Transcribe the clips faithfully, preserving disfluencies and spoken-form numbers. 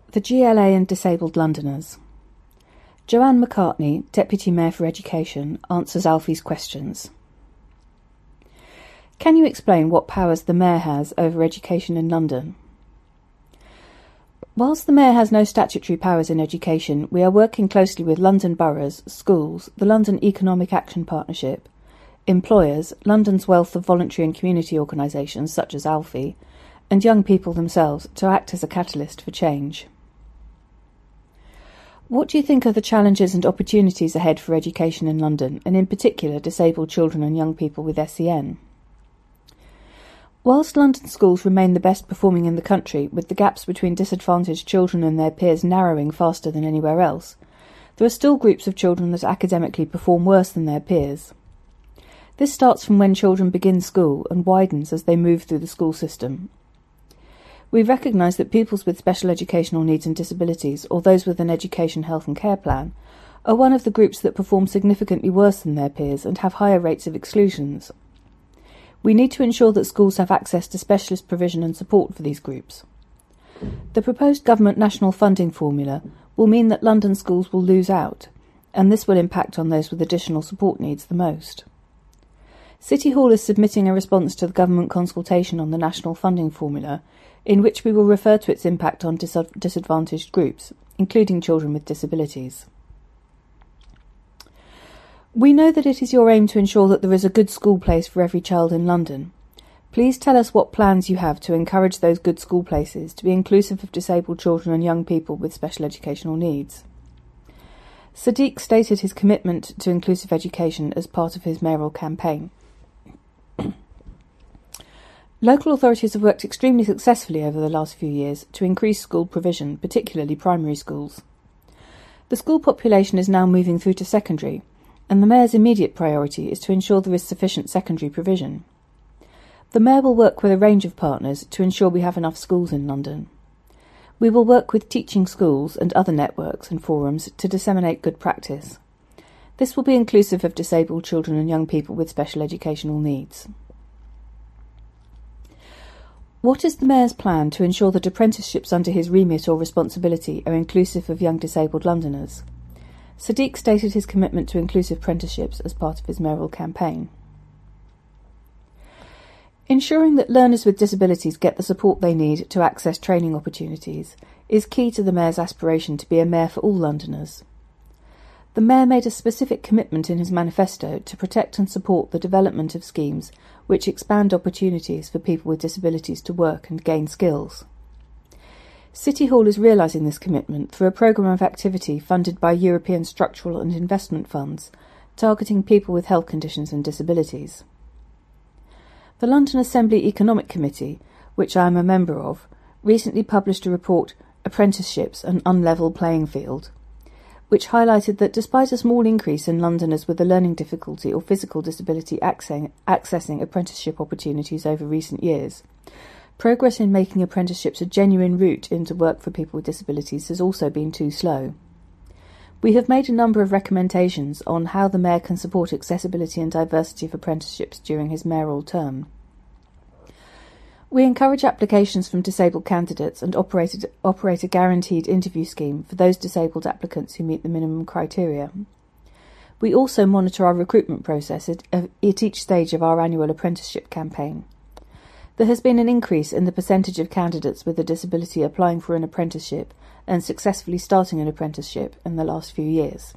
The G L A and Disabled Londoners. Joanne McCartney, Deputy Mayor for Education, answers Alfie's questions. Can you explain what powers the Mayor has over education in London? Whilst the Mayor has no statutory powers in education, we are working closely with London boroughs, schools, the London Economic Action Partnership, employers, London's wealth of voluntary and community organisations such as Alfie, and young people themselves to act as a catalyst for change. What do you think are the challenges and opportunities ahead for education in London, and in particular disabled children and young people with S E N? Whilst London schools remain the best performing in the country, with the gaps between disadvantaged children and their peers narrowing faster than anywhere else, there are still groups of children that academically perform worse than their peers. This starts from when children begin school and widens as they move through the school system. We recognise that pupils with special educational needs and disabilities, or those with an education, health and care plan, are one of the groups that perform significantly worse than their peers and have higher rates of exclusions. We need to ensure that schools have access to specialist provision and support for these groups. The proposed government national funding formula will mean that London schools will lose out, and this will impact on those with additional support needs the most. City Hall is submitting a response to the government consultation on the national funding formula, in which we will refer to its impact on dis- disadvantaged groups, including children with disabilities. We know that it is your aim to ensure that there is a good school place for every child in London. Please tell us what plans you have to encourage those good school places to be inclusive of disabled children and young people with special educational needs. Sadiq stated his commitment to inclusive education as part of his mayoral campaign. Local authorities have worked extremely successfully over the last few years to increase school provision, particularly primary schools. The school population is now moving through to secondary, and the Mayor's immediate priority is to ensure there is sufficient secondary provision. The Mayor will work with a range of partners to ensure we have enough schools in London. We will work with teaching schools and other networks and forums to disseminate good practice. This will be inclusive of disabled children and young people with special educational needs. What is the Mayor's plan to ensure that apprenticeships under his remit or responsibility are inclusive of young disabled Londoners? Sadiq stated his commitment to inclusive apprenticeships as part of his mayoral campaign. Ensuring that learners with disabilities get the support they need to access training opportunities is key to the Mayor's aspiration to be a mayor for all Londoners. The Mayor made a specific commitment in his manifesto to protect and support the development of schemes which expand opportunities for people with disabilities to work and gain skills. City Hall is realising this commitment through a programme of activity funded by European structural and investment funds, targeting people with health conditions and disabilities. The London Assembly Economic Committee, which I am a member of, recently published a report, Apprenticeships, an Unlevel Playing Field, which highlighted that despite a small increase in Londoners with a learning difficulty or physical disability accessing apprenticeship opportunities over recent years, progress in making apprenticeships a genuine route into work for people with disabilities has also been too slow. We have made a number of recommendations on how the Mayor can support accessibility and diversity of apprenticeships during his mayoral term. We encourage applications from disabled candidates and operate, operate a guaranteed interview scheme for those disabled applicants who meet the minimum criteria. We also monitor our recruitment process at, at each stage of our annual apprenticeship campaign. There has been an increase in the percentage of candidates with a disability applying for an apprenticeship and successfully starting an apprenticeship in the last few years.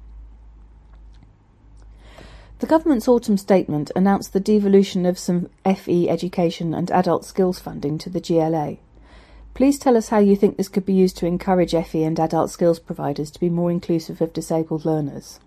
The government's autumn statement announced the devolution of some F E education and adult skills funding to the G L A. Please tell us how you think this could be used to encourage F E and adult skills providers to be more inclusive of disabled learners.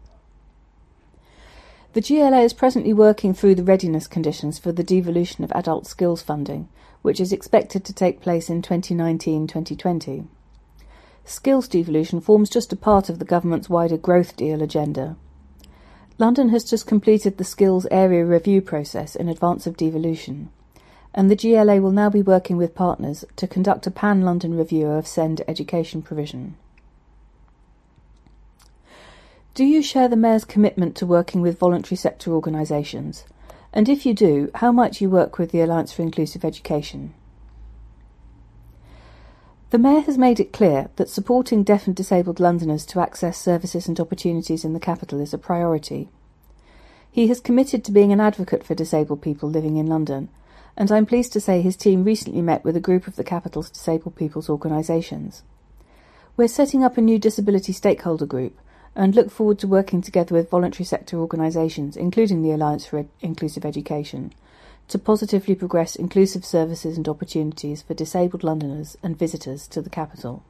The G L A is presently working through the readiness conditions for the devolution of adult skills funding, which is expected to take place in twenty nineteen to twenty twenty. Skills devolution forms just a part of the government's wider growth deal agenda. London has just completed the skills area review process in advance of devolution, and the G L A will now be working with partners to conduct a pan-London review of SEND education provision. Do you share the Mayor's commitment to working with voluntary sector organisations? And if you do, how might you work with the Alliance for Inclusive Education? The Mayor has made it clear that supporting deaf and disabled Londoners to access services and opportunities in the capital is a priority. He has committed to being an advocate for disabled people living in London, and I'm pleased to say his team recently met with a group of the capital's disabled people's organisations. We're setting up a new disability stakeholder group and look forward to working together with voluntary sector organisations, including the Alliance for Ed- Inclusive Education, to positively progress inclusive services and opportunities for disabled Londoners and visitors to the capital.